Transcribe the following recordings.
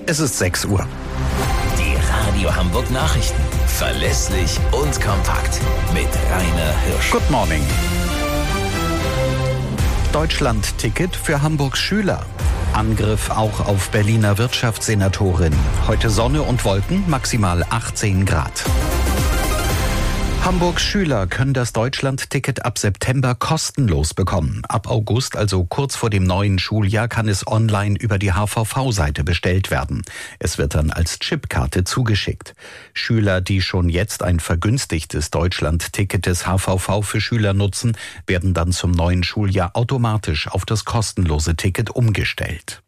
Es ist 6 Uhr. Die Radio Hamburg Nachrichten. Verlässlich und kompakt. Mit Rainer Hirsch. Good morning. Deutschland-Ticket für Hamburgs Schüler. Angriff auch auf Berliner Wirtschaftssenatorin. Heute Sonne und Wolken, maximal 18 Grad. Hamburgs Schüler können das Deutschland-Ticket ab September kostenlos bekommen. Ab August, also kurz vor dem neuen Schuljahr, kann es online über die HVV-Seite bestellt werden. Es wird dann als Chipkarte zugeschickt. Schüler, die schon jetzt ein vergünstigtes Deutschland-Ticket des HVV für Schüler nutzen, werden dann zum neuen Schuljahr automatisch auf das kostenlose Ticket umgestellt.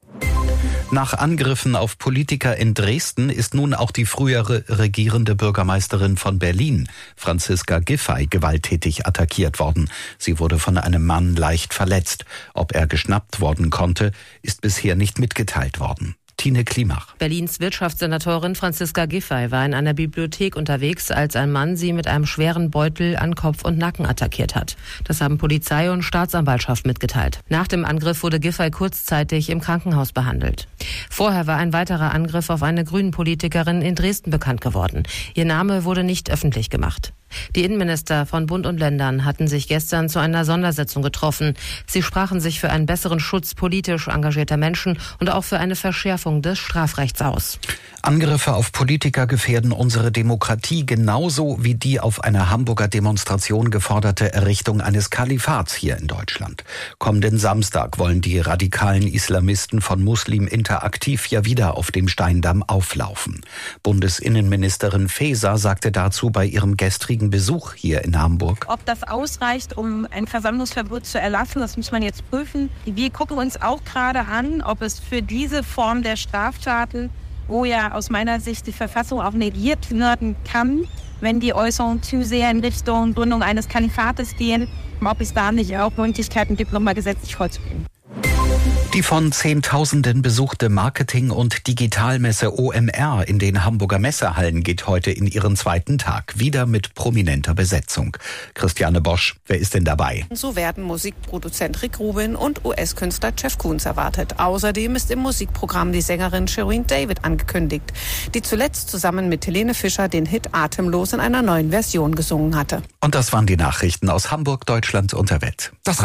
Nach Angriffen auf Politiker in Dresden ist nun auch die frühere regierende Bürgermeisterin von Berlin, Franziska Giffey, gewalttätig attackiert worden. Sie wurde von einem Mann leicht verletzt. Ob er geschnappt worden konnte, ist bisher nicht mitgeteilt worden. Tine Klimach. Berlins Wirtschaftssenatorin Franziska Giffey war in einer Bibliothek unterwegs, als ein Mann sie mit einem schweren Beutel an Kopf und Nacken attackiert hat. Das haben Polizei und Staatsanwaltschaft mitgeteilt. Nach dem Angriff wurde Giffey kurzzeitig im Krankenhaus behandelt. Vorher war ein weiterer Angriff auf eine Grünen-Politikerin in Dresden bekannt geworden. Ihr Name wurde nicht öffentlich gemacht. Die Innenminister von Bund und Ländern hatten sich gestern zu einer Sondersitzung getroffen. Sie sprachen sich für einen besseren Schutz politisch engagierter Menschen und auch für eine Verschärfung des Strafrechts aus. Angriffe auf Politiker gefährden unsere Demokratie genauso wie die auf einer Hamburger Demonstration geforderte Errichtung eines Kalifats hier in Deutschland. Kommenden Samstag wollen die radikalen Islamisten von Muslim Interaktiv ja wieder auf dem Steindamm auflaufen. Bundesinnenministerin Faeser sagte dazu bei ihrem gestrigen Besuch hier in Hamburg: Ob das ausreicht, um ein Versammlungsverbot zu erlassen, das muss man jetzt prüfen. Wir gucken uns auch gerade an, ob es für diese Form der Straftaten, wo ja aus meiner Sicht die Verfassung auch negiert werden kann, wenn die Äußerungen zu sehr in Richtung Gründung eines Kalifates gehen, ob es da nicht auch Möglichkeiten gibt, nochmal gesetzlich vorzugehen. Die von Zehntausenden besuchte Marketing- und Digitalmesse OMR in den Hamburger Messehallen geht heute in ihren zweiten Tag, wieder mit prominenter Besetzung. Christiane Bosch, wer ist denn dabei? So werden Musikproduzent Rick Rubin und US-Künstler Jeff Koons erwartet. Außerdem ist im Musikprogramm die Sängerin Shireen David angekündigt, die zuletzt zusammen mit Helene Fischer den Hit Atemlos in einer neuen Version gesungen hatte. Und das waren die Nachrichten aus Hamburg, Deutschland und der Welt. Das